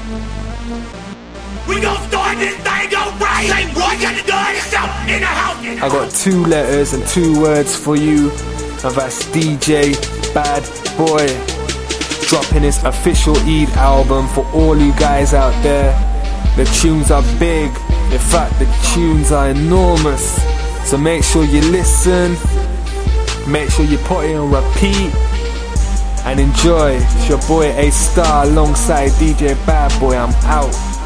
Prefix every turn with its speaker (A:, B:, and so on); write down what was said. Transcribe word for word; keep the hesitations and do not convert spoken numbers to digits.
A: We gon' start this thing up right. Say, boy, got the gun yourself in the house.
B: I got two letters and two words for you, and that's D J Bad Boy, dropping his official Eid album for all you guys out there. The tunes are big, in fact the tunes are enormous, so make sure you listen, make sure you put it on repeat and enjoy. It's your boy A Star alongside D J Bad Boy. I'm out.